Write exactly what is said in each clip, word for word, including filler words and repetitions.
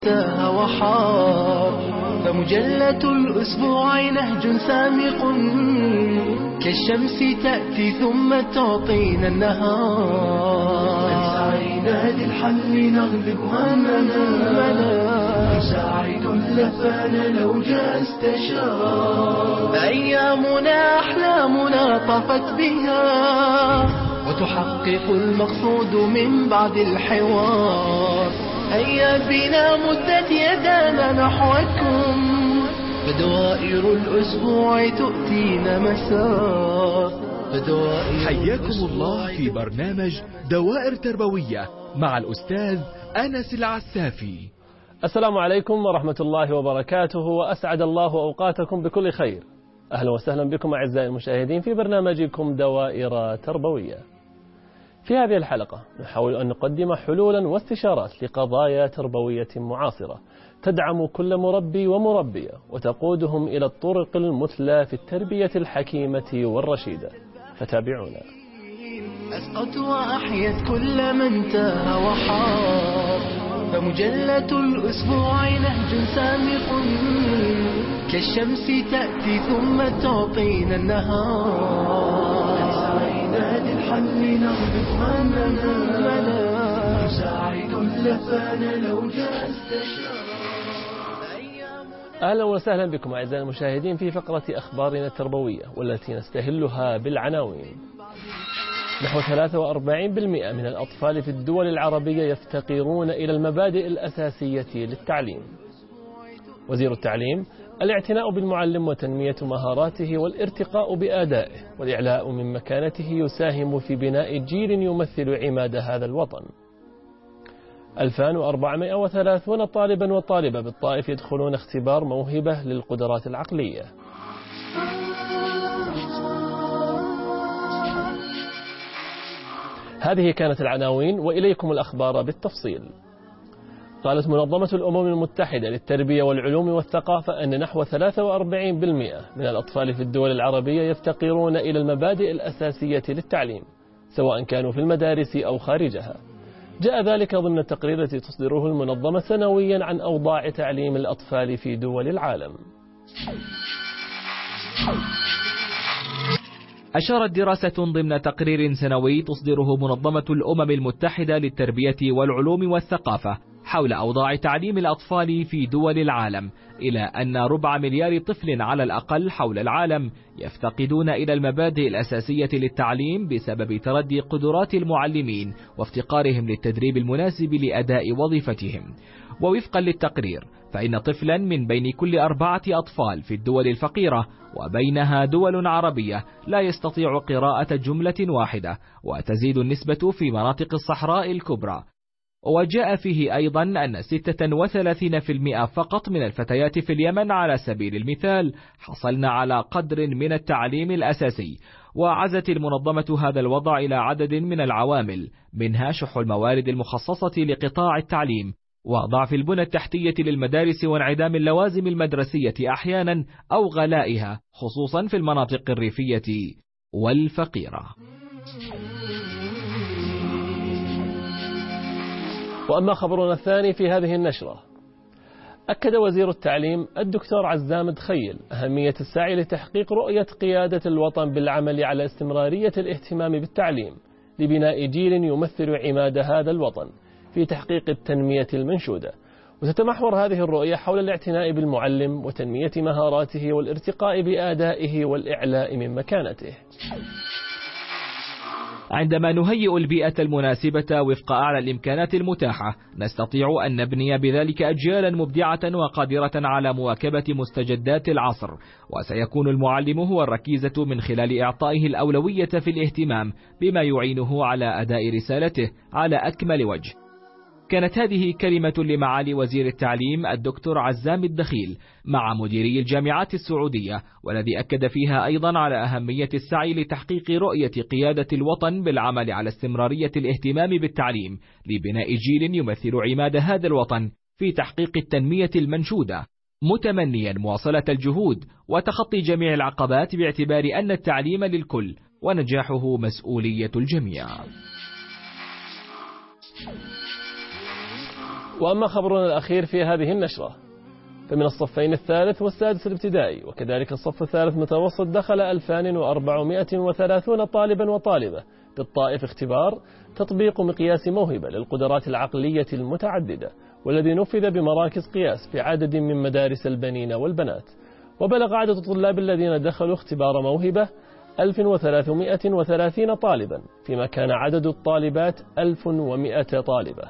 تاه وحار، فمجلة الأسبوع نهج سامق كالشمس تأتي ثم تعطينا النهار. سعينا للحل نغلب همنا، نساعد اللفان لو جاء استشار. أيامنا أحلامنا طفت بها وتحقق المقصود من بعد الحوار. هيا بنا مدت يدانا نحوكم، فدوائر الأسبوع تؤتينا مسار. حياكم الله في برنامج دوائر تربوية مع الأستاذ أنس العسافي. السلام عليكم ورحمة الله وبركاته، وأسعد الله أوقاتكم بكل خير. أهلا وسهلا بكم أعزائي المشاهدين في برنامجكم دوائر تربوية. في هذه الحلقة نحاول أن نقدم حلولا واستشارات لقضايا تربوية معاصرة تدعم كل مربي ومربية وتقودهم إلى الطرق المثلى في التربية الحكيمة والرشيدة. فتابعونا. أسقط وأحيت كل من تاه وحار، فمجلة الأسبوع نهج سامق كالشمس تأتي ثم تعطينا النهار. سعينا للحل نغلب همنا، نساعد اللفان لو جاء استشار. أهلا وسهلا بكم أعزائي المشاهدين في فقرة أخبارنا التربوية، والتي نستهلها بالعناوين. نحو ثلاثة وأربعين بالمئة من الأطفال في الدول العربية يفتقرون إلى المبادئ الأساسية للتعليم. وزير التعليم: الاعتناء بالمعلم وتنمية مهاراته والارتقاء بأدائه والإعلاء من مكانته يساهم في بناء جيل يمثل عماد هذا الوطن. ألفين وأربعمئة وثلاثين طالبا وطالبة بالطائف يدخلون اختبار موهبة للقدرات العقلية. هذه كانت العناوين، وإليكم الأخبار بالتفصيل. قالت منظمة الأمم المتحدة للتربية والعلوم والثقافة أن نحو ثلاثة وأربعين بالمئة من الأطفال في الدول العربية يفتقرون إلى المبادئ الأساسية للتعليم، سواء كانوا في المدارس أو خارجها. جاء ذلك ضمن التقرير التي تصدره المنظمة سنويا عن أوضاع تعليم الأطفال في دول العالم. أشارت دراسة ضمن تقرير سنوي تصدره منظمة الأمم المتحدة للتربية والعلوم والثقافة حول أوضاع تعليم الأطفال في دول العالم إلى أن ربع مليار طفل على الأقل حول العالم يفتقدون إلى المبادئ الأساسية للتعليم بسبب تردي قدرات المعلمين وافتقارهم للتدريب المناسب لأداء وظيفتهم. ووفقا للتقرير فإن طفلا من بين كل أربعة أطفال في الدول الفقيرة وبينها دول عربية لا يستطيع قراءة جملة واحدة، وتزيد النسبة في مناطق الصحراء الكبرى. وجاء فيه أيضا أن ستة وثلاثين بالمئة فقط من الفتيات في اليمن على سبيل المثال حصلن على قدر من التعليم الأساسي. وعزت المنظمة هذا الوضع إلى عدد من العوامل، منها شح الموارد المخصصة لقطاع التعليم وضعف البنى التحتية للمدارس وانعدام اللوازم المدرسية أحيانا أو غلائها خصوصا في المناطق الريفية والفقيرة. وأما خبرنا الثاني في هذه النشرة، أكد وزير التعليم الدكتور عزام الدخيل أهمية السعي لتحقيق رؤية قيادة الوطن بالعمل على استمرارية الاهتمام بالتعليم لبناء جيل يمثل عماد هذا الوطن في تحقيق التنمية المنشودة. وتتمحور هذه الرؤية حول الاعتناء بالمعلم وتنمية مهاراته والارتقاء بأدائه والإعلاء من مكانته. عندما نهيئ البيئة المناسبة وفق أعلى الإمكانات المتاحة نستطيع أن نبني بذلك أجيالا مبدعة وقادرة على مواكبة مستجدات العصر. وسيكون المعلم هو الركيزة من خلال إعطائه الأولوية في الاهتمام بما يعينه على أداء رسالته على أكمل وجه. كانت هذه كلمة لمعالي وزير التعليم الدكتور عزام الدخيل مع مديري الجامعات السعودية، والذي أكد فيها أيضا على أهمية السعي لتحقيق رؤية قيادة الوطن بالعمل على استمرارية الاهتمام بالتعليم لبناء جيل يمثل عماد هذا الوطن في تحقيق التنمية المنشودة، متمنيا مواصلة الجهود وتخطي جميع العقبات باعتبار أن التعليم للكل ونجاحه مسؤولية الجميع. وأما خبرنا الأخير في هذه النشرة فمن الصفين الثالث والسادس الابتدائي وكذلك الصف الثالث متوسط دخل ألفين وأربعمائة وثلاثين طالبا وطالبة بالطائف اختبار تطبيق مقياس موهبة للقدرات العقلية المتعددة، والذي نفذ بمراكز قياس في عدد من مدارس البنين والبنات. وبلغ عدد الطلاب الذين دخلوا اختبار موهبة ألف وثلاثمائة وثلاثين طالبا، فيما كان عدد الطالبات ألف ومائة طالبة.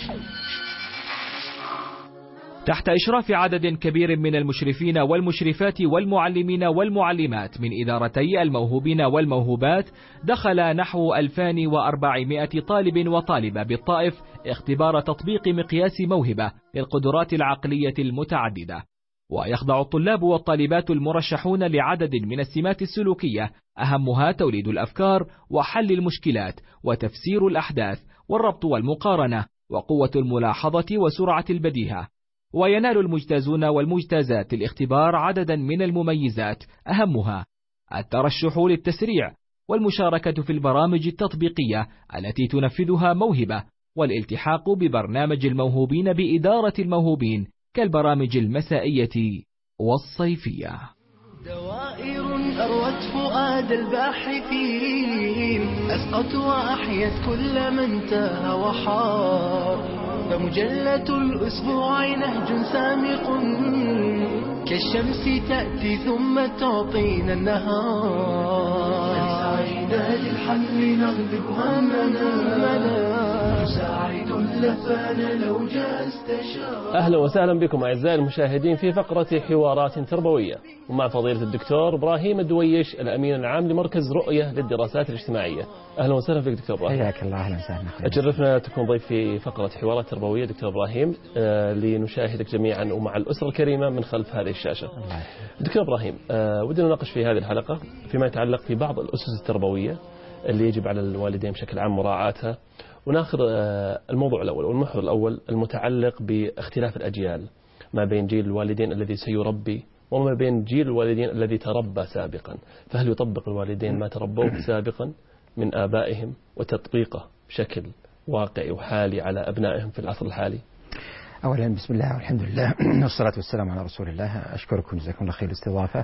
تحت إشراف عدد كبير من المشرفين والمشرفات والمعلمين والمعلمات من إدارتي الموهوبين والموهوبات، دخل نحو ألفين وأربعمائة طالب وطالبة بالطائف اختبار تطبيق مقياس موهبة للقدرات العقلية المتعددة. ويخضع الطلاب والطالبات المرشحون لعدد من السمات السلوكية، أهمها توليد الأفكار وحل المشكلات وتفسير الأحداث والربط والمقارنة وقوة الملاحظة وسرعة البديهة. وينال المجتازون والمجتازات الاختبار عددا من المميزات، أهمها الترشح للتسريع والمشاركة في البرامج التطبيقية التي تنفذها موهبة، والالتحاق ببرنامج الموهوبين بإدارة الموهوبين كالبرامج المسائية والصيفية. دوائر أروت فؤاد الباحثين، أسقط وأحيت كل من تاه وحار، فمجلة الأسبوع نهج سامق كالشمس تأتي ثم تعطينا النهار. سعينا للحمل نغلب همنا، سعيد لفانا لو جاء استشار. أهلا وسهلا بكم أعزائي المشاهدين في فقرة حوارات تربوية، ومع فضيلة الدكتور إبراهيم الدويش الأمين العام لمركز رؤية للدراسات الاجتماعية. أهلا وسهلا فيك دكتور إبراهيم. حياك الله. أهلا وسهلا. أشرفنا تكون ضيف في فقرة حوارات تربوية دكتور إبراهيم، آه لنشاهدك جميعا ومع الأسرة الكريمة من خلف هذه الشاشة. الله. دكتور إبراهيم، آه ودنا نناقش في هذه الحلقة فيما يتعلق في بعض الأسس التربوية اللي يجب على الوالدين بشكل عام مراعاتها، وناخذ الموضوع الأول والمحور الأول المتعلق باختلاف الأجيال ما بين جيل الوالدين الذي سيربي وما بين جيل الوالدين الذي تربى سابقا. فهل يطبق الوالدين ما تربوه سابقا من آبائهم وتطبيقه بشكل واقعي وحالي على أبنائهم في العصر الحالي؟ أولا بسم الله والحمد لله والصلاة والسلام على رسول الله. أشكركم جزاكم الله خير الاستضافة.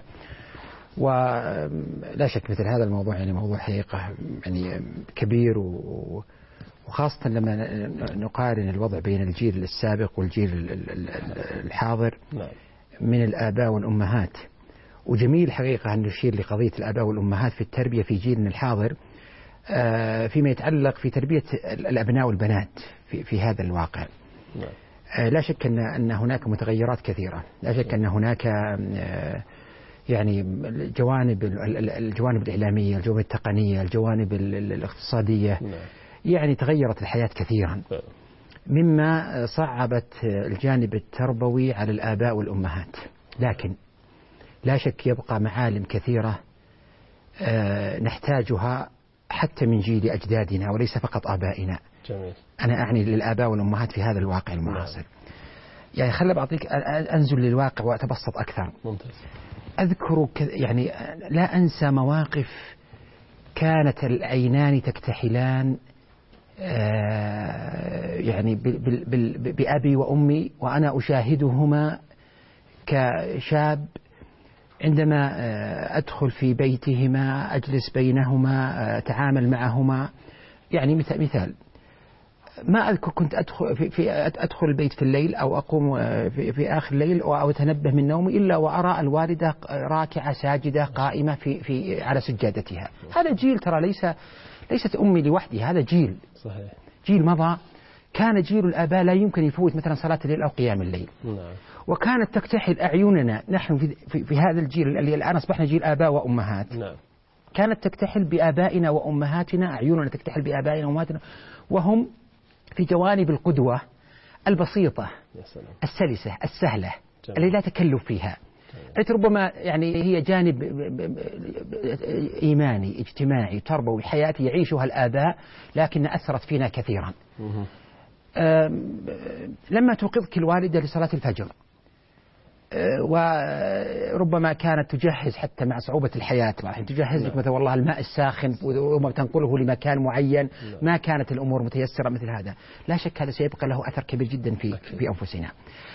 ولا شك مثل هذا الموضوع يعني موضوع حقيقة يعني كبير، و وخاصة لما نقارن الوضع بين الجيل السابق والجيل الحاضر من الآباء والأمهات. وجميل حقيقة أن نشير لقضية الآباء والأمهات في التربية في جيلنا الحاضر فيما يتعلق في تربية الأبناء والبنات في, في هذا الواقع. لا شك أن أن هناك متغيرات كثيرة، لا شك أن هناك يعني الجوانب الجوانب الإعلامية، الجوانب التقنية، الجوانب الاقتصادية، يعني تغيرت الحياة كثيرا، مما صعبت الجانب التربوي على الآباء والأمهات. لكن لا شك يبقى معالم كثيرة نحتاجها حتى من جيل أجدادنا وليس فقط آبائنا. جميل. أنا أعني للآباء والأمهات في هذا الواقع المعاصر. يعني خلي بعطيك أنزل للواقع وأتبسط أكثر. ممتاز. أذكر يعني لا أنسى مواقف كانت العينان تكتحلان يعني بأبي وأمي وأنا أشاهدهما كشاب عندما أدخل في بيتهما، أجلس بينهما، أتعامل معهما. يعني مثال ما أذكر كنت أدخل في, في أدخل البيت في الليل أو أقوم في, في آخر الليل أو أتنبه من نومي إلا وأرى الوالدة راكعة ساجدة قائمة في في على سجادتها. هذا جيل ترى ليس ليست أمي لوحدي، هذا جيل صحيح. جيل مضى. كان جيل الآباء لا يمكن يفوت مثلا صلاة الليل أو قيام الليل. نعم. وكانت تكتحل أعيننا نحن في, في, في هذا الجيل اللي الآن أصبحنا جيل آباء وأمهات. نعم. كانت تكتحل بآبائنا وأمهاتنا، أعيننا تكتحل بآبائنا وأمهاتنا، وهم في جوانب القدوة البسيطة السلسة السهلة جميل. اللي لا تكلف فيها. ربما يعني هي جانب إيماني اجتماعي تربوي حياتي يعيشها الآباء لكن أثرت فينا كثيرا. لما توقظك الوالدة لصلاة الفجر وربما كانت تجهز حتى مع صعوبة الحياة، راح تجهز لك مثلا والله الماء الساخن وما تنقله لمكان معين، ما كانت الأمور متيسرة مثل هذا. لا شك هذا سيبقى له أثر كبير جدا في في أنفسنا.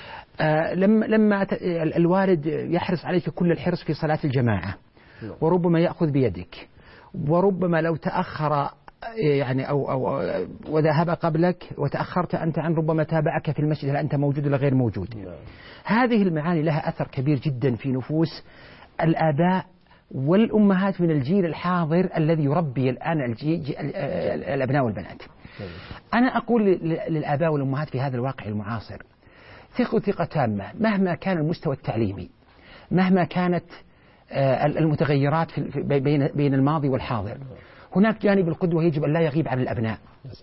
لما لما الوالد يحرص عليك كل الحرص في صلاة الجماعة، وربما يأخذ بيدك، وربما لو تأخر يعني أو أو وذهب قبلك وتأخرت أنت عن، ربما تابعك في المسجد هل أنت موجود ولا غير موجود. هذه المعاني لها أثر كبير جدا في نفوس الآباء والأمهات من الجيل الحاضر الذي يربي الآن الأبناء والبنات. أنا أقول للآباء والأمهات في هذا الواقع المعاصر ثقوا ثقة تامة، مهما كان المستوى التعليمي، مهما كانت المتغيرات بين الماضي والحاضر، هناك جانب القدوة يجب أن لا يغيب عن الأبناء.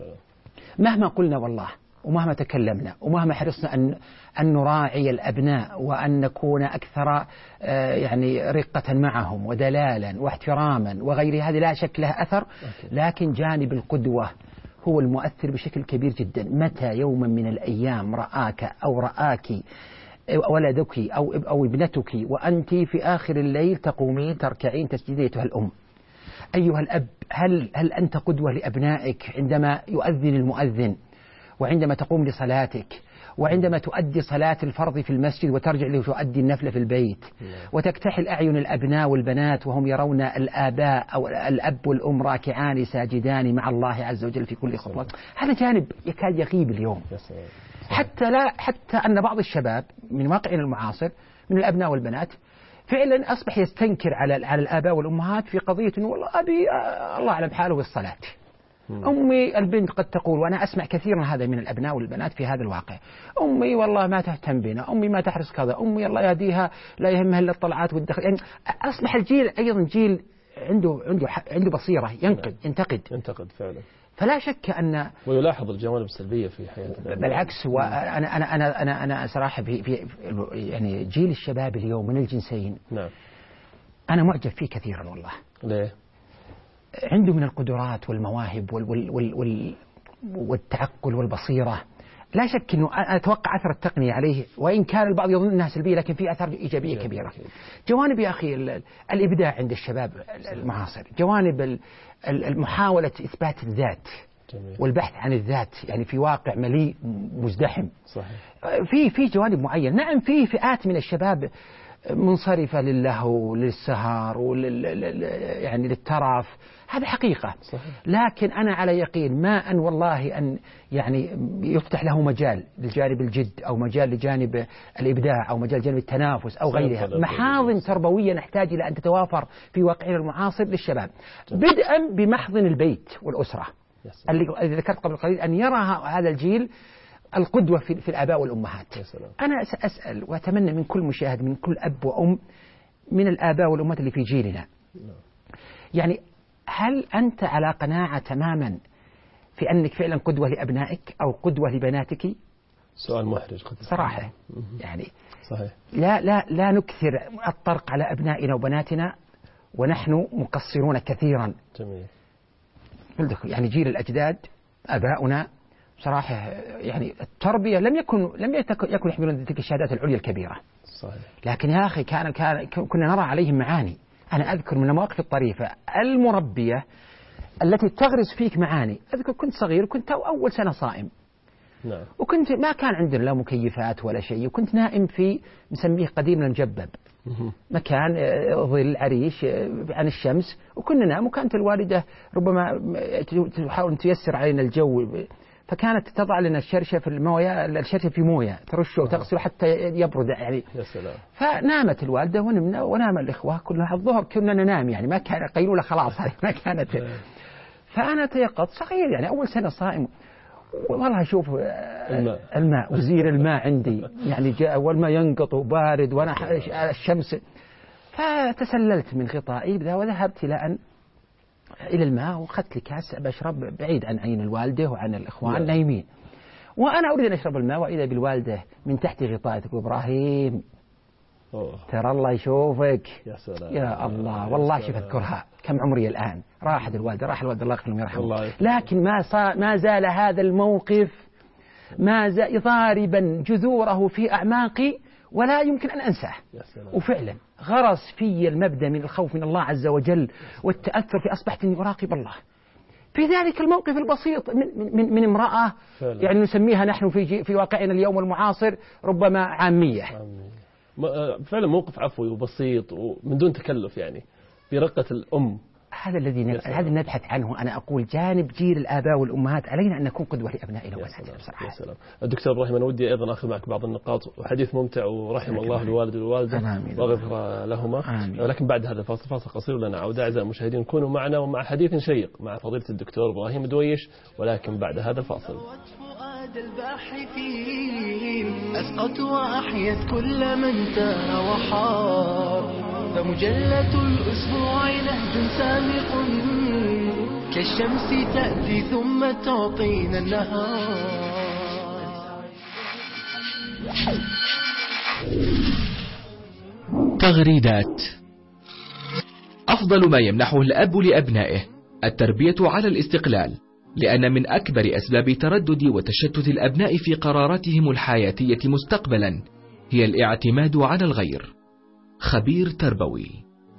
مهما قلنا والله ومهما تكلمنا ومهما حرصنا أن أن نراعي الأبناء وأن نكون أكثر يعني رقة معهم ودلالا واحتراما وغير هذه، لا شك لها أثر، لكن جانب القدوة هو المؤثر بشكل كبير جدا. متى يوما من الأيام رآك أو رآك ولدك أو أو ابنتك وأنت في آخر الليل تقومين تركعين تسجدين أيتها الأم، أيها الأب، هل هل أنت قدوة لأبنائك عندما يؤذن المؤذن، وعندما تقوم لصلاتك، وعندما تؤدي صلاة الفرض في المسجد وترجع لتؤدي النفل في البيت، وتكتحل أعين الأبناء والبنات وهم يرون الآباء أو الأب والأم راكعان ساجدان مع الله عز وجل في كل خطوة. هذا جانب يكاد يغيب اليوم، حتى لا حتى أن بعض الشباب من واقعنا المعاصر من الأبناء والبنات فعلا أصبح يستنكر على على الآباء والأمهات في قضية إنه والله أبي الله أعلم حاله بالصلاة. أمي البنت قد تقول، وأنا أسمع كثيرا هذا من الأبناء والبنات في هذا الواقع، أمي والله ما تهتم بنا، أمي ما تحرص كذا، أمي الله يهديها لا يهمها إلا الطلعات والدخل. يعني أصبح الجيل أيضا جيل عنده عنده عنده بصيرة، ينقد ينتقد ينتقد فعلا. فلا شك أن ويلاحظ الجوانب السلبية في حياته. بالعكس، وأنا أنا أنا أنا أنا صراحة في في يعني جيل الشباب اليوم من الجنسين، نعم، أنا معجب فيه كثيرا والله. ليه؟ عنده من القدرات والمواهب وال وال وال وال والتعقل والبصيرة. لا شك أنه أتوقع أثر التقنية عليه، وإن كان البعض يظن أنها سلبية لكن في أثار إيجابية كبيرة. جوانب يا أخي الإبداع عند الشباب المعاصر، جوانب المحاولة إثبات الذات والبحث عن الذات، يعني في واقع مليء مزدحم. صحيح. في في جوانب معينة. نعم في فئات من الشباب منصرفة للهو للسهر ولل يعني للترف، هذا حقيقة. صحيح. لكن أنا على يقين ما أن والله أن يعني يفتح له مجال لجانب الجد أو مجال لجانب الإبداع أو مجال لجانب التنافس أو غيرها. محاضن تربوية نحتاج إلى أن تتوافر في واقعنا المعاصر للشباب، بدءا بمحضن البيت والأسرة اللي ذكرت قبل قليل، أن يرى هذا الجيل القدوة في, في الآباء والأمهات. أنا سأسأل وأتمنى من كل مشاهد، من كل أب وأم من الآباء والأمهات اللي في جيلنا، يعني هل أنت على قناعة تماما في أنك فعلا قدوة لأبنائك أو قدوة لبناتك؟ سؤال محرج صراحة. يعني صحيح. لا لا لا نكثر الطرق على أبنائنا وبناتنا ونحن مقصرون كثيرا. جميل. يعني جيل الأجداد آباؤنا صراحة يعني التربية لم يكن لم يكن يحملون تلك الشهادات العليا الكبيرة. صحيح. لكن يا أخي كان كان كنا نرى عليهم معاني. أنا أذكر من المواقف الطريفة المربية التي تغرس فيك معاني. أذكر كنت صغير وكنت أول سنة صائم. نعم. وكنت ما كان عندنا لا مكيفات ولا شيء، وكنت نائم في نسميه قديم المجبب، مكان ظل عريش عن الشمس، وكنا ننام، وكانت الوالدة ربما تحاول تيسر علينا الجو، فكانت تضع لنا الشرشة في الموية، الشرشة في موية ترشه وتغسله حتى يبرد يعني. يا سلام. فنامت الوالدة ونمنا ونام الإخوة كلنا. الظهر كنا ننام يعني ما كان قيلولة خلاص ما كانت. فأنا تيقظت صغير يعني أول سنة صائم، والله أشوف الماء, الماء وزير الماء عندي يعني جاء والماء ينقط وبارد وأنا الشمس. فتسللت من غطائي وذهبت إلى أن إلى الماء وأخذت لي كاس بشرب بعيد عن عين الوالدة وعن الإخوان نايمين، وأنا أريد أن أشرب الماء وإذا بالوالدة من تحت غطائي تقول إبراهيم أوه. ترى الله يشوفك. يا سلام. يا الله والله شوف أذكرها كم عمري الآن. راحت الوالدة راح الوالدة الله يغفر له ويرحمه، لكن ما صار ما زال هذا الموقف ما زال ضاربا جذوره في أعماقي ولا يمكن أن أنساه. وفعلا غرس في المبدأ من الخوف من الله عز وجل والتأثر، في أصبحت أني أراقب الله في ذلك الموقف البسيط من, من, من امرأة فعلا. يعني نسميها نحن في, في واقعنا اليوم المعاصر ربما عامية. فعلا موقف عفوي وبسيط ومن دون تكلف، يعني برقة الأم. هذا الذي هذا نبحث عنه. أنا أقول جانب جيل الآباء والأمهات علينا أن نكون قدوة لأبنائنا وبناتنا بصراحة. يا سلام. الدكتور إبراهيم، أنا ودي أيضا أخذ معك بعض النقاط، وحديث ممتع ورحم الله الوالد والوالدة وغفر لهما. آمين. ولكن بعد هذا الفاصل، فاصل قصير لنا عودة. أعزائي المشاهدين كونوا معنا ومع حديث شيق مع فضيلة الدكتور إبراهيم دويش، ولكن بعد هذا الفاصل. الباحثين أسقط وأحيت كل من تاه وحار، فمجلة الأسبوع نهج سامق كالشمس تأتي ثم تعطينا النهار. تغريدات. أفضل ما يمنحه الأب لأبنائه التربية على الاستقلال، لأن من أكبر أسباب تردد وتشتت الأبناء في قراراتهم الحياتية مستقبلا هي الاعتماد على الغير. خبير تربوي.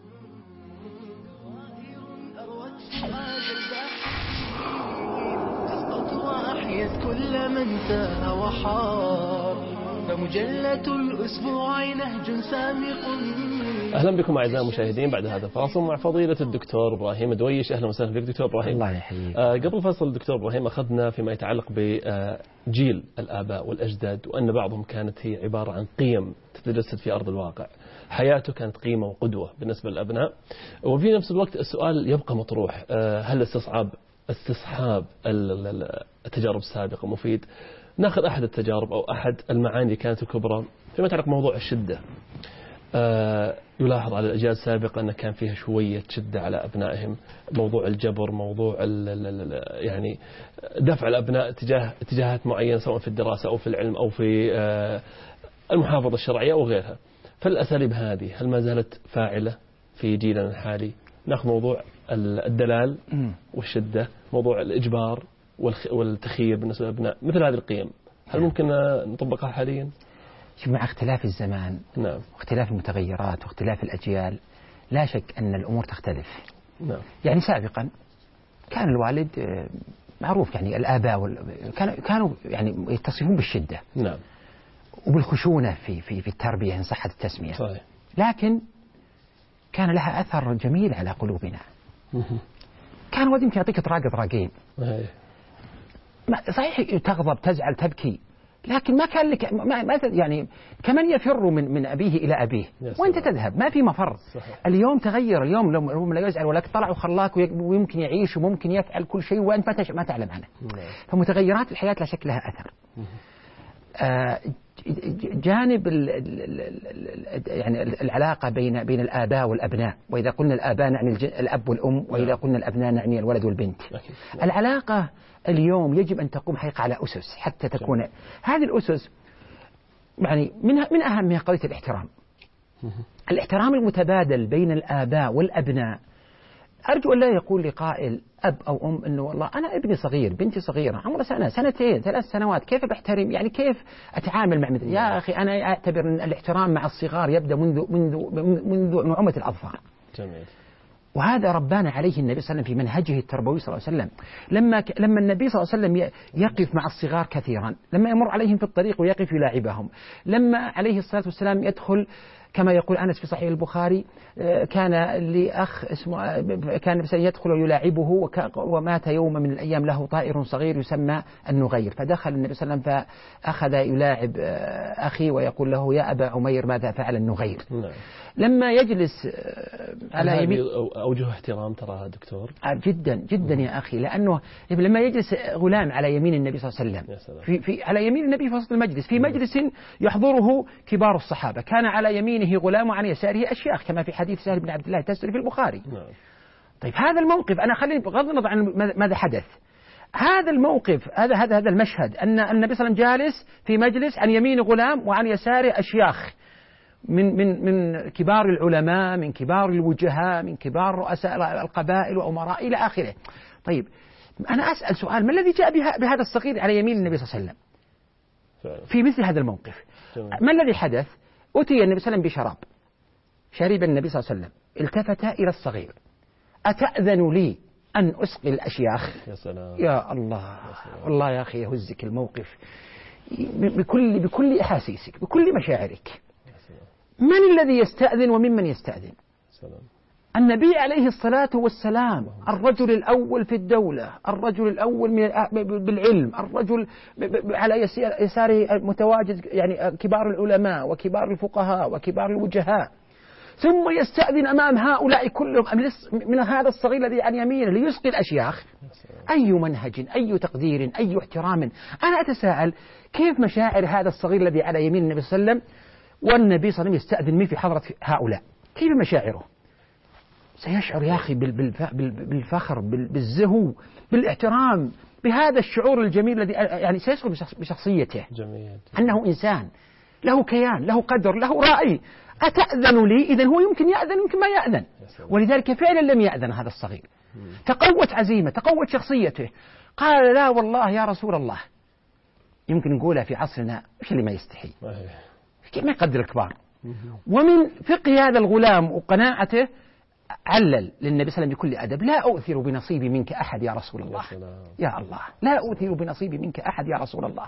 كل من تاه وحار، فمجلة الأسبوع نهج سامق. أهلا بكم أعزائي المشاهدين بعد هذا الفاصل مع فضيلة الدكتور إبراهيم دويش. أهلا وسهلا بك دكتور إبراهيم. الله يحييك. آه قبل الفاصل الدكتور إبراهيم أخذنا فيما يتعلق بجيل الآباء والأجداد، وأن بعضهم كانت هي عبارة عن قيم تتجسد في أرض الواقع، حياته كانت قيمة وقدوة بالنسبة للأبناء. وفي نفس الوقت السؤال يبقى مطروح، آه هل استصعاب استصحاب التجارب السابقة مفيد؟ ناخذ أحد التجارب أو أحد المعاني اللي كانت الكبرى فيما يتعلق موضوع الشدة. آه يلاحظ على الأجيال السابقة أن كان فيها شوية شدة على أبنائهم، موضوع الجبر، موضوع ال ال يعني دفع الأبناء تجاه اتجاهات معينة سواء في الدراسة أو في العلم أو في آه المحافظة الشرعية أو غيرها. فالأساليب هذه هل ما زالت فاعلة في جيلنا الحالي؟ ناخذ موضوع الدلال والشدة، موضوع الإجبار والتخيير بالنسبة للأبناء، مثل هذه القيم هل ممكن نطبقها حاليا؟ مع اختلاف الزمان نعم. واختلاف المتغيرات واختلاف الأجيال لا شك أن الأمور تختلف. نعم. يعني سابقا كان الوالد معروف، يعني الآباء كانوا كانوا يعني يتصفون بالشدة. نعم. وبالخشونة في في في التربية إن صحت التسمية. صحيح. لكن كان لها أثر جميل على قلوبنا. كان الوالد يمكن يعطيك طراق طراقين. صحيح تغضب تزعل تبكي، لكن ما كان لك ما ما يعني كمن يفر من من أبيه إلى أبيه وأنت تذهب، ما في مفر. صحيح. اليوم تغير، اليوم لو لا يزعل ولك طلع وخلاك ويمكن يعيش وممكن يفعل كل شيء وأنت ما تعلم عنه. فمتغيرات الحياة لا شك لها أثر. آه جانب ال ال يعني العلاقة بين بين الآباء والأبناء، وإذا قلنا الآباء نعني الأب والأم، وإذا قلنا الأبناء نعني الولد والبنت. العلاقة اليوم يجب أن تقوم حقيقة على أسس حتى تكون هذه الأسس يعني من من أهمها قضية الاحترام. الاحترام المتبادل بين الآباء والأبناء. أرجو أن لا يقول لقائل أب أو أم إنه والله أنا ابني صغير بنتي صغيرة عمره سنة سنتين ثلاث سنوات كيف بحترم، يعني كيف أتعامل مع مثل يا أخي أنا أعتبر أن الاحترام مع الصغار يبدأ منذ منذ منذ نعومة الأظفار. جميل. وهذا ربنا عليه النبي صلى الله عليه وسلم في منهجه التربوي صلى الله عليه وسلم. لما لما النبي صلى الله عليه وسلم يقف مع الصغار كثيرا، لما يمر عليهم في الطريق ويقف يلاعبهم، لما عليه الصلاة والسلام يدخل كما يقول أنس في صحيح البخاري كان لأخ اسمه كان يدخل ويلاعبه ومات يوم من الأيام له طائر صغير يسمى النغير، فدخل النبي صلى الله عليه وسلم فأخذ يلاعب أخي ويقول له يا أبا عمير ماذا فعل النغير. نعم. لما يجلس على يمين أوجه احترام ترى دكتور جدا جدا يا أخي، لأنه لما يجلس غلام على يمين النبي صلى الله عليه وسلم في, في على يمين النبي في وسط المجلس في مجلس يحضره كبار الصحابة، كان على يمينه غلام وعن يساره أشياخ كما في حديث سهل بن عبد الله التستري في البخاري. نعم. طيب هذا الموقف أنا خليني بغض النظر عن ماذا حدث، هذا الموقف هذا هذا هذا المشهد أن النبي صلى الله عليه وسلم جالس في مجلس عن يمين غلام وعن يساره أشياخ من من من كبار العلماء، من كبار الوجهاء، من كبار رؤساء القبائل وأمراء إلى آخره. طيب أنا أسأل سؤال، ما الذي جاء بهذا الصغير على يمين النبي صلى الله عليه وسلم في مثل هذا الموقف؟ ما الذي حدث؟ أتي النبي صلى الله عليه وسلم بشراب، شرب النبي صلى الله عليه وسلم، التفت إلى الصغير: أتأذن لي أن أسقي الأشياخ؟ يا سلام. يا الله، والله يا أخي يهزك الموقف بكل بكل أحاسيسك، بكل مشاعرك. من الذي يستأذن وممن يستأذن؟ سلام. النبي عليه الصلاة والسلام، الرجل الأول في الدولة، الرجل الأول من بالعلم، الرجل على يساره متواجد يعني كبار العلماء وكبار الفقهاء وكبار الوجهاء، ثم يستأذن أمام هؤلاء كلهم من هذا الصغير الذي عن يمينه ليسقي الأشياخ. أي منهج، أي تقدير، أي احترام. أنا أتساءل كيف مشاعر هذا الصغير الذي على يمين النبي صلى الله عليه وسلم والنبي صلى الله عليه وسلم يستأذن منه في حضرة هؤلاء؟ كيف مشاعره؟ سيشعر يا أخي بالفخر، بالزهو، بالاحترام، بهذا الشعور الجميل الذي يعني سيشعر بشخصيته. جميل. أنه إنسان له كيان، له قدر، له رأي. أتأذن لي؟ إذن هو يمكن يأذن، يمكن ما يأذن. ولذلك فعلا لم يأذن هذا الصغير. تقوت عزيمة، تقوت شخصيته. قال: لا والله يا رسول الله. يمكن نقولها في عصرنا: إيش اللي ما يستحي؟ كيف ما يقدر الكبار؟ ومن فقه هذا الغلام وقناعته علل للنبي صلى الله عليه وسلم بكل أدب: لا أؤثر بنصيبي منك أحد يا رسول الله. يا الله، لا أؤثر بنصيبي منك أحد يا رسول الله.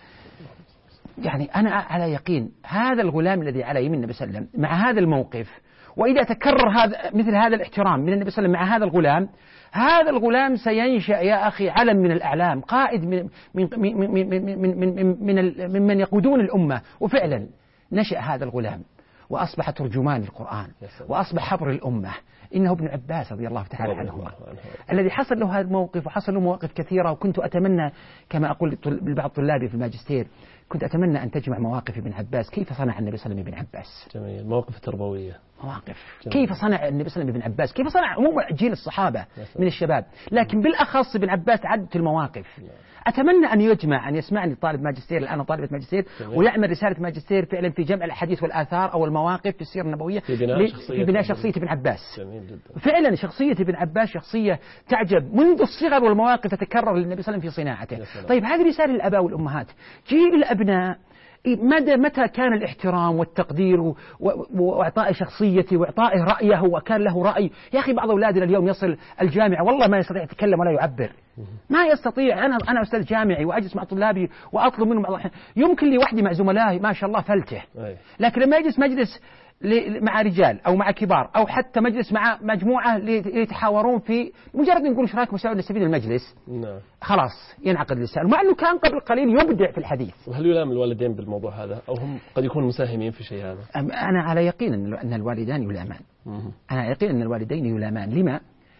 يعني أنا على يقين هذا الغلام الذي على يمين النبي صلى الله عليه وسلم مع هذا الموقف، وإذا تكرر هذا مثل هذا الاحترام من النبي صلى الله عليه وسلم مع هذا الغلام، هذا الغلام سينشأ يا أخي علم من الأعلام، قائد من من من من من من من من من يقودون الأمة. وفعلا نشأ هذا الغلام وأصبح ترجمان القرآن وأصبح حبر الأمة. إنه ابن عباس رضي الله تعالى عنهما الذي حصل له هذا الموقف، وحصل له مواقف كثيرة. وكنت أتمنى كما أقول لبعض طلابي في الماجستير، كنت أتمنى أن تجمع مواقف ابن عباس. كيف صنع النبي صلى الله عليه وسلم ابن عباس؟ جميل. مواقف تربوية، مواقف جميل. كيف صنع النبي صلى الله عليه وسلم ابن عباس؟ كيف صنع عموما جيل الصحابة من الشباب، لكن بالأخص ابن عباس عدت المواقف. أتمنى أن يجمع، أن يسمعني طالب ماجستير الآن طالبة ماجستير ويعمل رسالة ماجستير فعلا في جمع الأحاديث والآثار أو المواقف في السيرة النبوية في بناء شخصية, في بناء شخصية ابن عباس. جميل جدا. فعلا شخصية ابن عباس شخصية تعجب منذ الصغر، والمواقف تتكرر للنبي صلى الله عليه وسلم في صناعته. طيب هذه رسالة للآباء والأمهات، جيل الأبناء مدى متى كان الاحترام والتقدير وإعطاء شخصيته وإعطائه رأيه، وكان له رأي. يا أخي بعض أولادنا اليوم يصل الجامعة والله ما يستطيع يتكلم ولا يعبر، ما يستطيع. أنا أنا أستاذ جامعي وأجلس مع طلابي وأطلب منهم بعض الأحيان يمكن لي وحدي مع زملائي ما شاء الله فلته، لكن لما يجلس مجلس مع رجال أو مع كبار أو حتى مجلس مع مجموعة يتحاورون في مجرد نقول إيش رأيكم مساعد نستفيد من المجلس، نعم خلاص ينعقد اللسان، مع أنه كان قبل قليل يبدع في الحديث. وهل يلام الوالدين بالموضوع هذا أو هم قد يكونوا مساهمين في شيء هذا؟ أنا على يقين أن الوالدان يلامان. أنا على يقين أن الوالدين يلامان. لما؟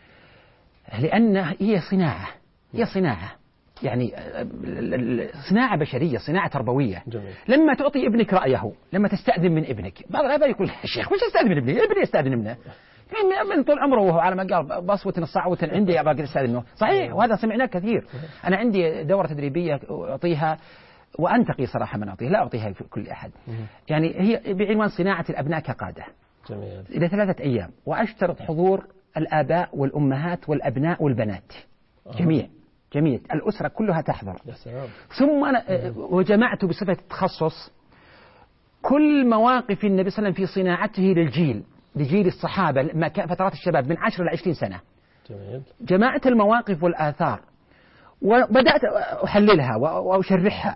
لأن هي صناعة، هي صناعة يعني صناعة بشرية، صناعة تربوية. جميل. لما تعطي ابنك رأيه، لما تستأذن من ابنك، بعض الآباء يقول يا شيخ وش استأذن من ابني؟ ابني يستأذن منه من طول عمره وهو على ما قال بصوة صعوة عندي أبغى أستأذن منه. صحيح، وهذا سمعناه كثير. أنا عندي دورة تدريبية أعطيها وأنتقي صراحة من أعطيها، لا أعطيها في كل أحد. يعني هي بعنوان صناعة الأبناء كقادة. جميل. إلى ثلاثة أيام، وأشترط حضور الآباء والأمهات والأبناء والبنات جميع جميع الأسرة كلها تحضر. ثم أنا وجمعت بصفة التخصص كل مواقف النبي صلى الله عليه وسلم في صناعته للجيل لجيل الصحابة ما كان فترات الشباب من عشر إلى عشرين سنة. جميل. جمعت المواقف والآثار وبدأت أحللها وأشرحها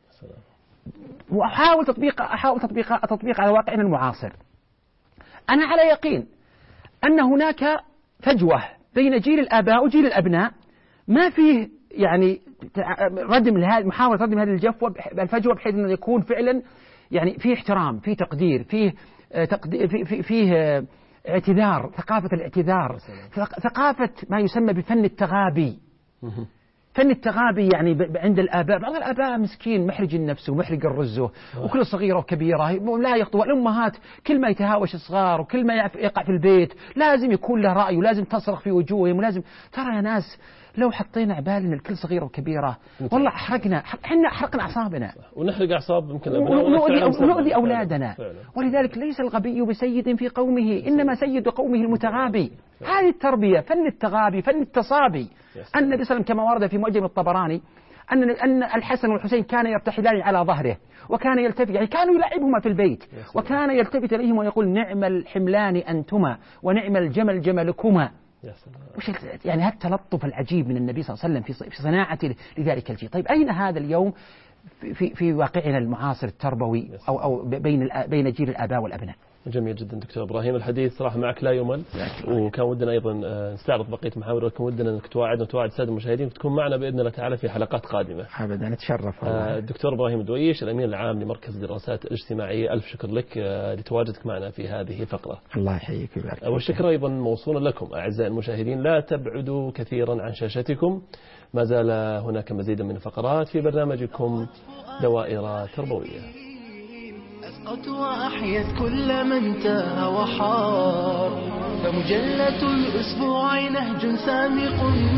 وأحاول تطبيق أحاول تطبيق تطبيق على واقعنا المعاصر. أنا على يقين أن هناك فجوة بين جيل الآباء وجيل الأبناء ما فيه يعني ردم لهذه محاولة ردم هذه الجفوة الفجوة بحيث أنه يكون فعلا يعني فيه احترام، فيه تقدير، فيه تقدير، فيه, فيه, فيه اعتذار، ثقافة الاعتذار، ثقافة ما يسمى بفن التغابي. فن التغابي يعني عند الآباء، بعض الآباء مسكين محرج النفس ومحرج الرزه وكل صغيرة وكبيرة لا يخطو. الأمهات كل ما يتهاوش الصغار وكل ما يقع في البيت لازم يكون له رأي ولازم تصرخ في وجوههم ولازم. ترى يا ناس لو حطينا عبالنا الكل صغيرة وكبيرة والله أحرقنا، إحنا أحرقنا أعصابنا ونحرق أعصاب يمكن ونؤذي أولادنا. ولذلك ليس الغبي بسيد في قومه إنما سيد قومه المتغابي. هذه التربية، فن التغابي، فن التصابي. النبي صلى الله عليه وسلم كما ورد في معجم الطبراني أن أن الحسن والحسين كان يرتحلان على ظهره وكان يلتفت، يعني كانوا يلعبهما في البيت وكان يلتفت إليهما ويقول نعم الحملان أنتما ونعم الجمل جملكما. وش يعني هذا التلطف العجيب من النبي صلى الله عليه وسلم في صناعته لذلك الجيل. طيب أين هذا اليوم في في واقعنا المعاصر التربوي أو أو بين بين جيل الآباء والأبناء؟ جميل جدا دكتور إبراهيم، الحديث صراحة معك لا يمل، وكان ودنا أيضا نستعرض بقية محاور، وكان ودنا أنك توعدنا وتوعد السادة المشاهدين وتكون معنا بإذن الله تعالى في حلقات قادمة. أبدا نتشرف. الدكتور إبراهيم الدويش، الأمين العام لمركز الدراسات الاجتماعية، ألف شكر لك لتواجدك معنا في هذه الفقرة. الله يحييك ويبارك. والشكر أيضا موصولا لكم أعزائي المشاهدين، لا تبعدوا كثيرا عن شاشتكم، ما زال هناك مزيد من الفقرات في برنامجكم دوائر تربوية. أسقط وأحيت كل من تاه وحار، فمجلة الأسبوع نهج سامق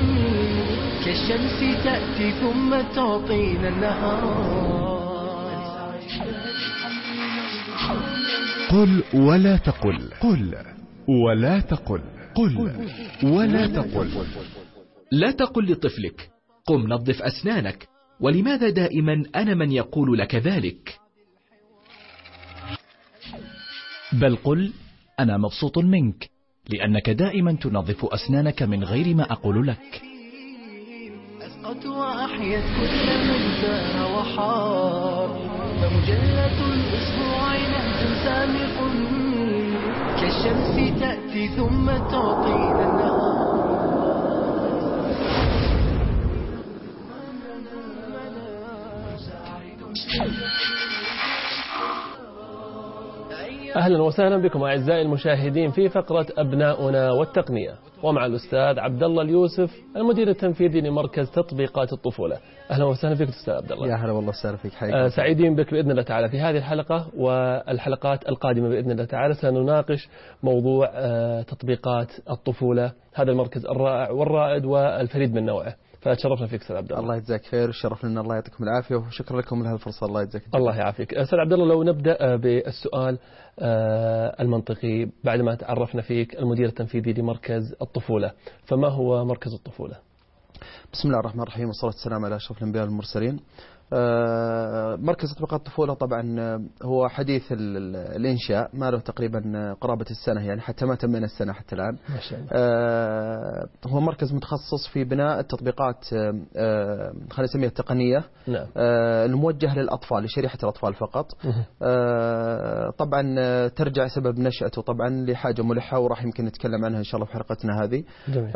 كالشمس تأتي ثم تعطينا النهار. قل ولا تقل، قل ولا تقل، قل ولا تقل. لا تقل لطفلك قم نظف أسنانك، ولماذا دائما أنا من يقول لك ذلك؟ بل قل أنا مبسوط منك لأنك دائما تنظف أسنانك من غير ما أقول لك. أسقط وأحيت كل من تاه وحار، فمجلة الأسبوع نهج سامق كالشمس تأتي ثم تعطينا النهار. أهلا وسهلا بكم أعزائي المشاهدين في فقرة أبناؤنا والتقنية، ومع الأستاذ عبد الله اليوسف المدير التنفيذي لمركز تطبيقات الطفولة. أهلا وسهلا فيك أستاذ عبد الله. يا هلا والله وسهلا فيك، حياك. آه سعيدين بك بإذن الله تعالى في هذه الحلقة والحلقات القادمة بإذن الله تعالى. سنناقش موضوع آه تطبيقات الطفولة، هذا المركز الرائع والرائد والفريد من نوعه، فتشرفنا فيك استاذ عبد الله. الله يجزاك خير، الشرف لنا، الله يعطيكم العافيه وشكرا لكم لهذه الفرصه. الله يجزاك. الله يعافيك استاذ عبد الله. لو نبدا بالسؤال المنطقي، بعدما تعرفنا فيك المدير التنفيذي لمركز الطفوله، فما هو مركز الطفوله؟ بسم الله الرحمن الرحيم، والصلاه والسلام على اشرف الانبياء والمرسلين. مركز تطبيقات الطفولة طبعا هو حديث الإنشاء، ما له تقريبا قرابة السنة، يعني حتى ما تمنا السنة حتى الآن. ما شاء الله. هو مركز متخصص في بناء التطبيقات خلينا نسميها التقنية. نعم. الموجهة للأطفال، لشريحة الأطفال فقط. طبعا ترجع سبب نشأته طبعا لحاجة ملحة، وراح يمكن نتكلم عنها إن شاء الله في حلقتنا هذه. جميل.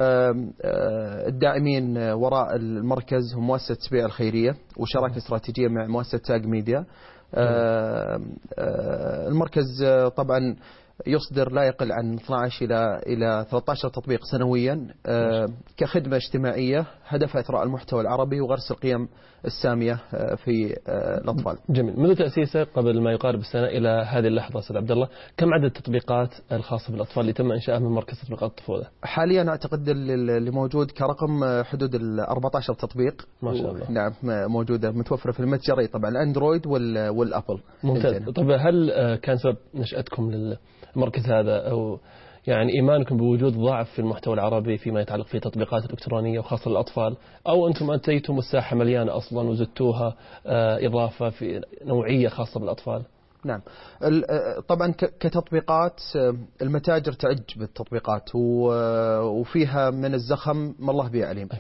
الداعمين وراء المركز هم مؤسسة سبيع الخيرية وشراكة استراتيجية مع مؤسسة تاج ميديا. آه آه المركز طبعا يصدر لا يقل عن اثني عشر إلى إلى ثلاثة عشر تطبيق سنويا آه كخدمة اجتماعية هدفها إثراء المحتوى العربي وغرس القيم السامية آه في آه الأطفال. جميل. منذ تأسيسه قبل ما يقارب السنة إلى هذه اللحظة أستاذ عبد الله، كم عدد التطبيقات الخاصة بالأطفال اللي تم إنشائها من مركز تطبيقات الطفولة؟ حاليا أعتقد اللي موجود كرقم حدود ال أربعة عشر تطبيق. ما شاء الله. نعم موجودة متوفرة في المتجرين طبعا، الأندرويد والأبل. ممتاز. طيب هل كان سبب نشأتكم للمركز هذا أو يعني إيمانكم بوجود ضعف في المحتوى العربي فيما يتعلق في التطبيقات الإلكترونية وخاصة للأطفال، أو أنتم أتيتم الساحة مليانة أصلا وزدتوها إضافة في نوعية خاصة بالأطفال؟ نعم. طبعا كتطبيقات المتاجر تعج بالتطبيقات وفيها من الزخم ما الله به عليم.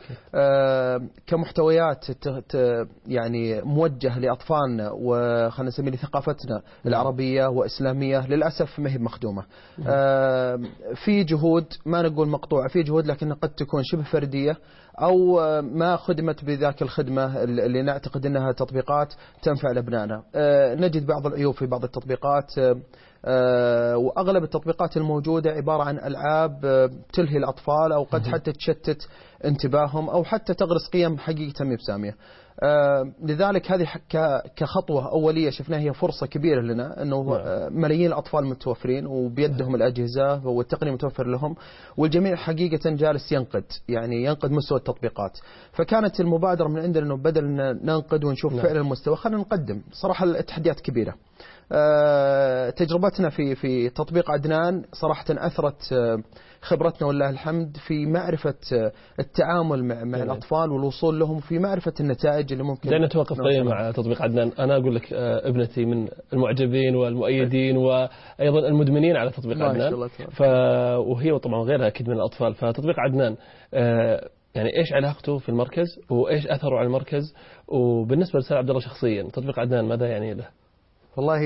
كمحتويات يعني موجهة لأطفالنا وخلنا نسميه لثقافتنا العربية وإسلامية، للأسف ما هي مخدومة. في جهود ما نقول مقطوعة، في جهود لكن قد تكون شبه فردية أو ما خدمت بذاك الخدمة اللي نعتقد أنها تطبيقات تنفع لأبنائنا. نجد بعض العيوب في بعض التطبيقات، وأغلب التطبيقات الموجودة عبارة عن ألعاب تلهي الأطفال أو قد حتى تشتت انتباههم أو حتى تغرس قيم حقيقة مي بسامية. آه لذلك هذه كخطوة أولية شفناها هي فرصة كبيرة لنا، أنه ملايين الأطفال متوفرين وبيدهم الأجهزة والتقنية متوفر لهم، والجميع حقيقة جالس ينقد يعني ينقد مستوى التطبيقات. فكانت المبادرة من عندنا أنه بدل ننقد ونشوف فعلا المستوى خلينا نقدم. صراحة التحديات كبيرة. تجربتنا في في تطبيق عدنان صراحة أثرت خبرتنا والله الحمد في معرفة التعامل مع مع الأطفال والوصول لهم في معرفة النتائج اللي ممكن. دعنا نتوقف طيب مع تطبيق عدنان. أنا أقول لك ابنتي من المعجبين والمؤيدين وأيضا المدمنين على تطبيق عدنان، ف وهي طبعا غيرها أكيد من الأطفال. فتطبيق عدنان يعني إيش علاقته في المركز وإيش أثره على المركز؟ وبالنسبة للأستاذ عبد الله شخصيا تطبيق عدنان ماذا يعني له؟ والله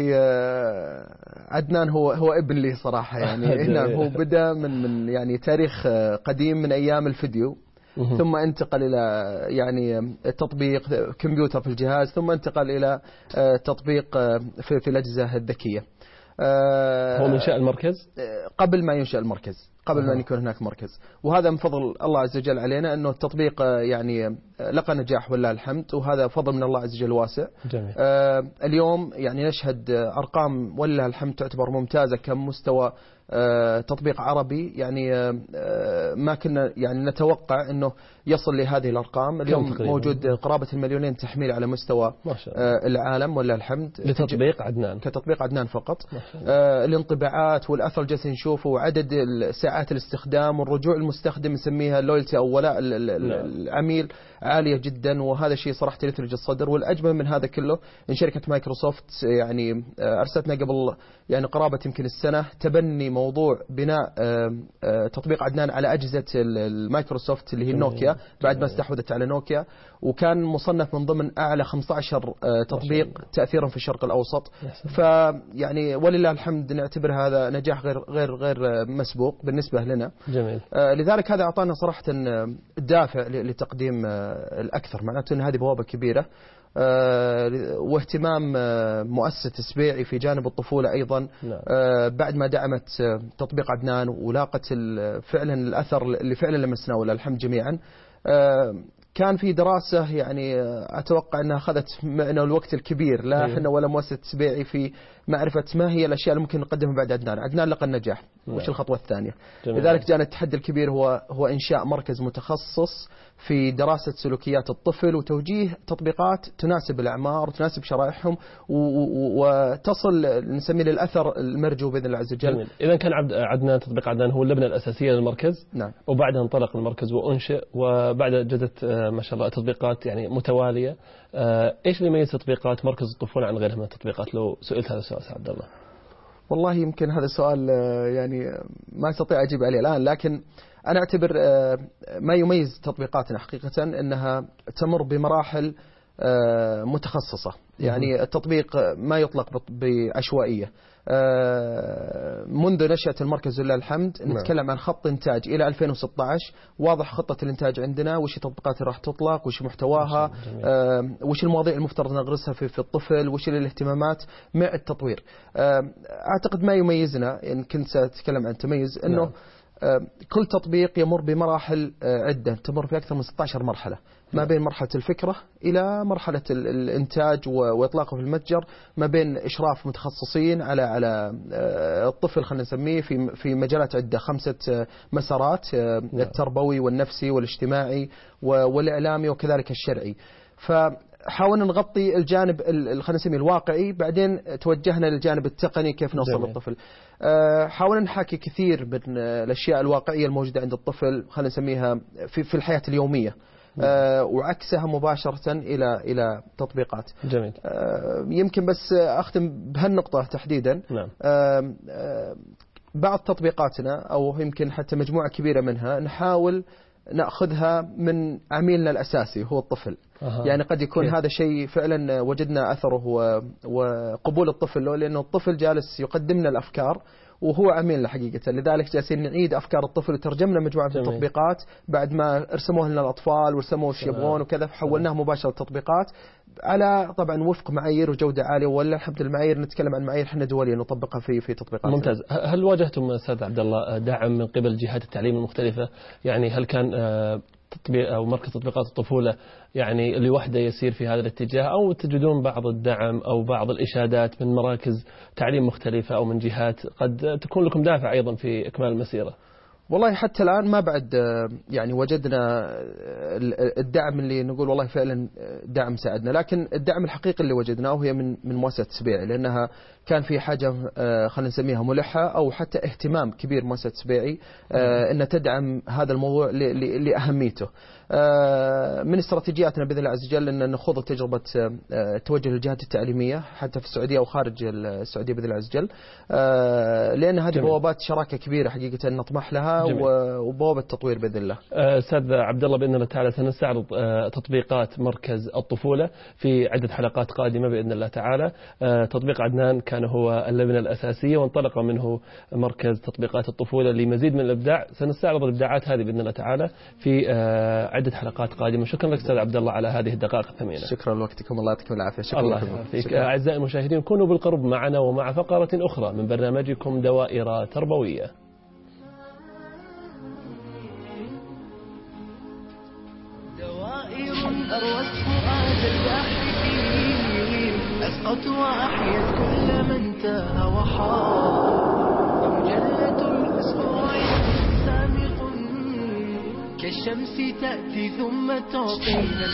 عدنان هو هو ابن لي صراحة يعني. نعم هو بدأ من من يعني تاريخ قديم من أيام الفيديو، ثم انتقل إلى يعني تطبيق كمبيوتر في الجهاز، ثم انتقل إلى تطبيق في في الأجهزة الذكية. هو من شأن المركز قبل ما ينشأ المركز، قبل ما يكون هناك مركز، وهذا من فضل الله عز وجل علينا أنه التطبيق يعني لقى نجاح والله الحمد، وهذا فضل من الله عز وجل واسع. جميل. آه اليوم يعني نشهد أرقام والله الحمد تعتبر ممتازة كمستوى آه تطبيق عربي، يعني آه ما كنا يعني نتوقع أنه يصل لهذه الأرقام. اليوم موجود قرابة المليونين تحميل على مستوى آه العالم والله الحمد لتطبيق عدنان، كتطبيق عدنان فقط. آه الانطباعات والأثر جالس نشوفه، وعدد ساعات الاستخدام والرجوع المستخدم نسميها اللويالتي أو ولاء العميل عالية جدا، وهذا شيء صراحة يثلج الصدر. والأجمل من هذا كله إن شركة مايكروسوفت يعني أرسلتنا قبل يعني قرابة يمكن السنة تبني موضوع بناء تطبيق عدنان على أجهزة المايكروسوفت اللي هي نوكيا بعد ما استحوذت على نوكيا، وكان مصنف من ضمن أعلى خمسة عشر تطبيق تأثيرا في الشرق الأوسط. فيعني ولله الحمد نعتبر هذا نجاح غير غير غير مسبوق بالنسبة لنا. جميل. لذلك هذا أعطانا صراحة دافع لتقديم الأكثر، معناته أن هذه بوابة كبيرة، واهتمام مؤسسة سبيعي في جانب الطفولة أيضا بعد ما دعمت تطبيق عدنان ولاقت فعلا الأثر اللي فعلا لمسناه ولا الحمد جميعا. كان في دراسة يعني أتوقع أنها أخذت معنا الوقت الكبير، لا احنا ولا مؤسسة سبيعي، في معرفة ما هي الأشياء اللي ممكن نقدمها بعد عدنان. عدنان لقى النجاح، وش الخطوة الثانية؟ لذلك جاءنا التحدي الكبير هو هو إنشاء مركز متخصص في دراسة سلوكيات الطفل وتوجيه تطبيقات تناسب الأعمار وتناسب شرائحهم وتصل نسميه للأثر المرجو بإذن الله عز وجل. إذا كان عدنان تطبيق عدنان هو اللبنة الأساسية للمركز. نعم. وبعدها انطلق المركز وأنشئ، وبعد جدت ما شاء الله تطبيقات يعني متوالية. إيش اللي يميز تطبيقات مركز الطفولة عن غيرها من التطبيقات لو سئلت هذا السؤال عبد الله؟ والله يمكن هذا السؤال يعني ما استطيع أجيب عليه الآن، لكن أنا أعتبر ما يميز تطبيقاتنا حقيقة أنها تمر بمراحل متخصصة. يعني التطبيق ما يطلق بعشوائية. منذ نشأة المركز لله الحمد نتكلم عن خط إنتاج إلى ألفين وستة عشر، واضح خطة الإنتاج عندنا، وش التطبيقات اللي راح تطلق، وش محتواها، وش المواضيع المفترض نغرسها في, في الطفل، وش الاهتمامات مع التطوير. أعتقد ما يميزنا إن كنت سأتكلم عن تميز أنه كل تطبيق يمر بمراحل عدة، تمر في أكثر من ستة عشر مرحلة، ما بين مرحلة الفكرة إلى مرحلة الإنتاج وإطلاقه في المتجر، ما بين إشراف متخصصين على على الطفل خلينا نسميه في في مجالات عدة، خمسة مسارات: التربوي والنفسي والاجتماعي والإعلامي وكذلك الشرعي. فحاولنا نغطي الجانب خلينا نسميه الواقعي، بعدين توجهنا للجانب التقني كيف نوصل للطفل. حاولنا نحاكي كثير من الأشياء الواقعية الموجودة عند الطفل خلينا نسميها في في الحياة اليومية، آه وعكسها مباشرة إلى إلى تطبيقات. جميل. آه يمكن بس أختم بهالنقطة تحديدا. نعم. آه آه بعض تطبيقاتنا أو يمكن حتى مجموعة كبيرة منها نحاول نأخذها من عميلنا الأساسي هو الطفل. أه. يعني قد يكون كيف. هذا شيء فعلا وجدنا أثره وقبول الطفل له، لأنه الطفل جالس يقدمنا الأفكار وهو عميل حقيقة. لذلك جالسين نعيد أفكار الطفل وترجمنا مجموعة من التطبيقات بعد ما ارسموها لنا الأطفال ورسموا وش يبغون وكذا، فحولناها مباشرة تطبيقات على طبعا وفق معايير وجودة عالية، ولا الحمد لله المعايير نتكلم عن معايير احنا دولية نطبقها في في تطبيقات. ممتاز. هل واجهتم أستاذ عبد الله دعم من قبل جهات التعليم المختلفة؟ يعني هل كان تطبيق أو مركز تطبيقات الطفولة يعني لوحده يسير في هذا الاتجاه، أو تجدون بعض الدعم أو بعض الإشادات من مراكز تعليم مختلفة أو من جهات قد تكون لكم دافع أيضا في إكمال المسيرة؟ والله حتى الآن ما بعد يعني وجدنا الدعم اللي نقول والله فعلا دعم ساعدنا، لكن الدعم الحقيقي اللي وجدناه هي من من مؤسسة سبيعي، لأنها كان في حاجة خلينا نسميها ملحة أو حتى اهتمام كبير مؤسسة سبيعي أن تدعم هذا الموضوع لأهميته. من استراتيجياتنا بإذن الله عز وجل أن نخوض تجربة توجه للجهات التعليمية حتى في السعودية أو خارج السعودية بإذن الله عز وجل، لأن هذه بوابات شراكة كبيرة حقيقة نطمح لها وبوابة تطوير بإذن الله. أستاذ عبد الله بإذن الله تعالى سنستعرض تطبيقات مركز الطفولة في عدة حلقات قادمة بإذن الله تعالى. تطبيق عدنان كان هو اللبنة الأساسية وانطلق منه مركز تطبيقات الطفولة لمزيد من الإبداع. سنستعرض الإبداعات هذه بإذن الله تعالى في عدة حلقات قادمة. شكرا لك أستاذ عبد الله على هذه الدقائق الثمينة. شكرا لوقتكم، الله يعطيكم العافية. شكرا الله فيك. أعزائي المشاهدين كونوا بالقرب معنا ومع فقرة أخرى من برنامجكم دوائر تربوية. دوائر أروت فؤاد الباحثين، أسقط وأحيت كل من تاه وحار، ومجلة الأسبوع سامق كالشمس تأتي ثم تعطينا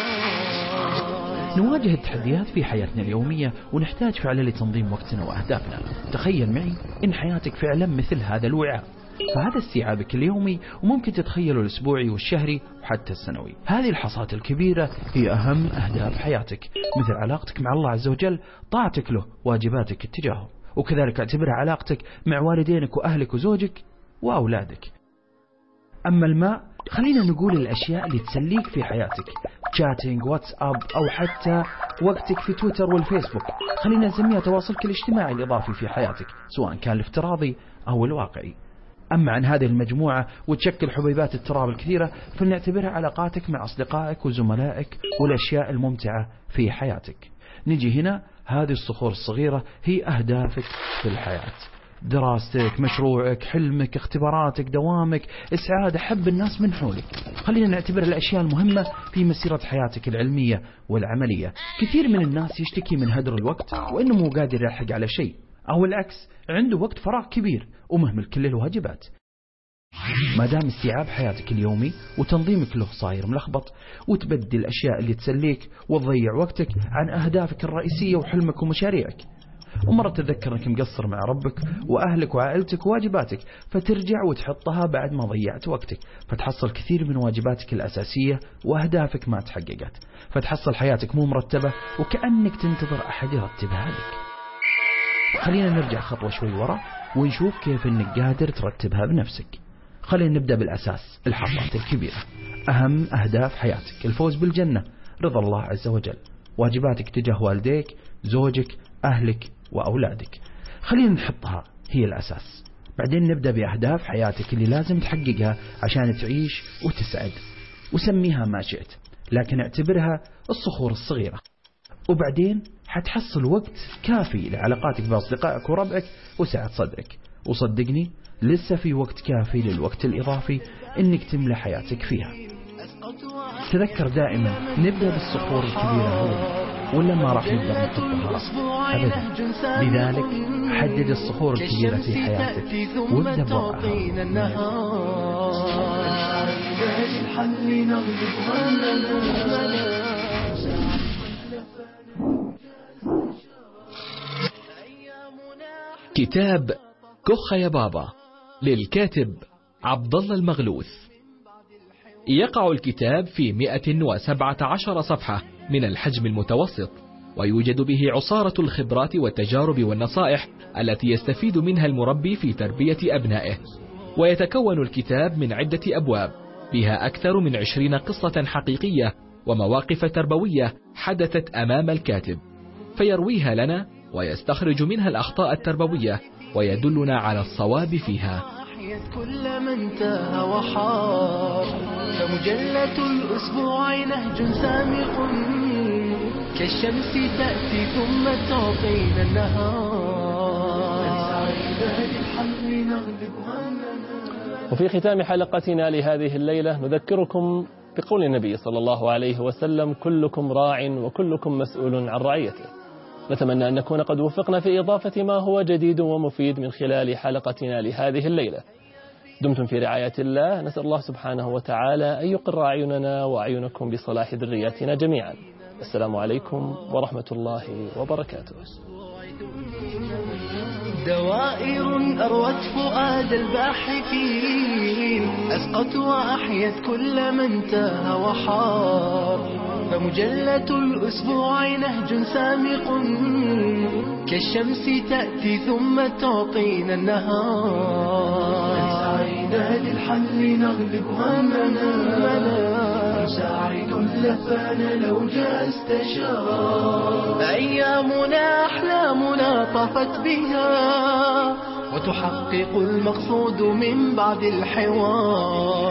النهار. نواجه التحديات في حياتنا اليومية ونحتاج فعلا لتنظيم وقتنا وأهدافنا. تخيل معي إن حياتك فعلا مثل هذا الوعاء، فهذا استيعابك اليومي وممكن تتخيله الأسبوعي والشهري وحتى السنوي. هذه الحصاة الكبيرة هي أهم أهداف حياتك، مثل علاقتك مع الله عز وجل، طاعتك له، واجباتك اتجاهه، وكذلك اعتبرها علاقتك مع والدينك وأهلك وزوجك وأولادك. أما الماء، خلينا نقول الأشياء اللي تسليك في حياتك، شاتينج، واتساب، أو حتى وقتك في تويتر والفيسبوك. خلينا نسميها تواصلك الاجتماعي الإضافي في حياتك، سواء كان الافتراضي أو الواقعي. أما عن هذه المجموعة وتشكل حبيبات التراب الكثيرة، فلنعتبرها علاقاتك مع أصدقائك وزملائك والأشياء الممتعة في حياتك. نجي هنا، هذه الصخور الصغيرة هي أهدافك في الحياة، دراستك، مشروعك، حلمك، اختباراتك، دوامك، إسعاد حب الناس من حولك. خلينا نعتبر الأشياء المهمة في مسيرة حياتك العلمية والعملية. كثير من الناس يشتكي من هدر الوقت وإنه مو قادر يلحق على شيء، أو العكس، عنده وقت فراغ كبير ومهمل كل الواجبات. ما دام استيعاب حياتك اليومي وتنظيمك له صاير ملخبط، وتبدي الأشياء اللي تسليك وتضيع وقتك عن أهدافك الرئيسية وحلمك ومشاريعك، ومرة تتذكر أنك مقصر مع ربك وأهلك وعائلتك وواجباتك، فترجع وتحطها بعد ما ضيعت وقتك، فتحصل كثير من واجباتك الأساسية وأهدافك ما تحققت، فتحصل حياتك مو مرتبة وكأنك تنتظر أحد يرتبها لك. خلينا نرجع خطوة شوي ورا ونشوف كيف أنك قادر ترتبها بنفسك. خلينا نبدأ بالأساس، الحصات الكبيرة، أهم أهداف حياتك، الفوز بالجنة، رضا الله عز وجل، واجباتك تجاه والديك، زوجك، أهلك وأولادك. خلينا نحطها هي الأساس. بعدين نبدأ بأهداف حياتك اللي لازم تحققها عشان تعيش وتسعد، وسميها ما شئت، لكن اعتبرها الصخور الصغيرة. وبعدين حتحصل وقت كافي لعلاقاتك بأصدقائك وربعك وسعة صدرك، وصدقني لسه في وقت كافي للوقت الإضافي إنك تملى حياتك فيها. تذكر دائما نبدأ بالصخور الكبيرة هو، ولا ما راح نقدر نحطها أبدا. لذلك حدد الصخور الكبيرة في حياتك وابدأ بوضعها. كتاب كخ يا بابا للكاتب عبد الله المغلوث. يقع الكتاب في مئة وسبعة عشر صفحة من الحجم المتوسط، ويوجد به عصارة الخبرات والتجارب والنصائح التي يستفيد منها المربي في تربية أبنائه. ويتكون الكتاب من عدة أبواب بها أكثر من عشرين قصة حقيقية ومواقف تربوية حدثت أمام الكاتب، فيرويها لنا ويستخرج منها الأخطاء التربوية ويدلنا على الصواب فيها. كل من تاه وحار، فمجلة الأسبوع نهج سامق كالشمس تأتي ثم تعطينا النهار. وفي ختام حلقتنا لهذه الليلة نذكركم بقول النبي صلى الله عليه وسلم: كلكم راع وكلكم مسؤول عن رعيته. نتمنى أن نكون قد وفقنا في إضافة ما هو جديد ومفيد من خلال حلقتنا لهذه الليلة. دمتم في رعاية الله. نسأل الله سبحانه وتعالى أن يقر أعيننا وأعينكم بصلاح ذرياتنا جميعا. السلام عليكم ورحمة الله وبركاته. دوائر أروت فؤاد الباحثين، أسقط وأحيت كل من تاه وحار. فمجلة الأسبوع نهج سامق كالشمس تأتي ثم تعطينا النهار. سعينا للحل نغلب همنا، نساعد اللفان لو جاء استشار. أيامنا أحلامنا طافت بها، وتحقق المقصود من بعد الحوار.